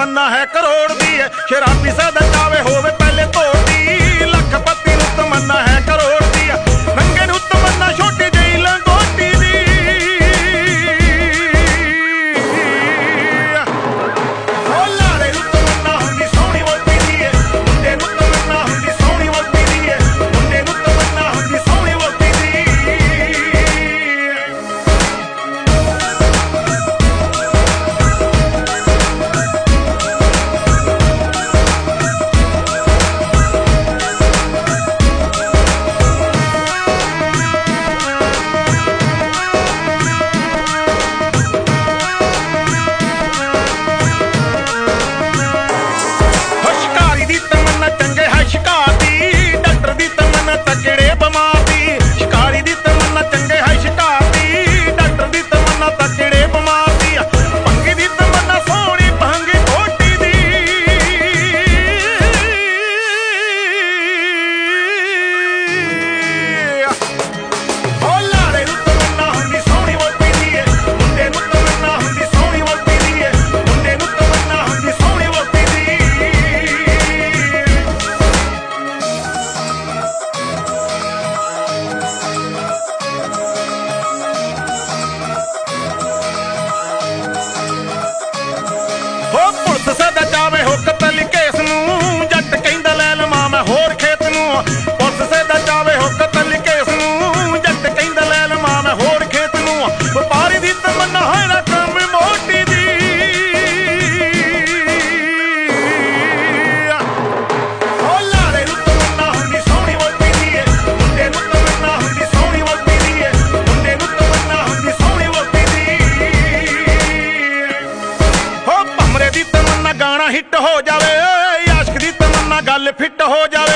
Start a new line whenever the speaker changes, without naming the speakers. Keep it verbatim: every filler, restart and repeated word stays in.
तमन्ना है करोड़ दी है। शराबी सदा चावे होवे पहले तोड़ दी, लखपति नूं तमन्ना है करोड़ दी है। रंगे नूं तमन्ना छोटी जही लंगोटी दी। सदा चावे हो कतल केस नूं, जट कहंदा लै लवां मैं होर खेत नूं। पुलिस सदा चावे हो कतल केस नूं, जट कहंदा लै लवां मैं होर खेत नूं। व्यापारी दी तमन्ना है रकम मोटी दी। ओ लाड़े नूं तमन्ना हुंदी सोहणी वोटी दी है, मुंडे नूं तमन्ना हुंदी सोहणी वोटी दी है, मुंडे नूं तमन्ना हुंदी सोहणी वोटी दी। हो भमरे दी तमन्ना गाना हिट हो जावे, आशिक दी तमन्ना गल फिट हो जावे।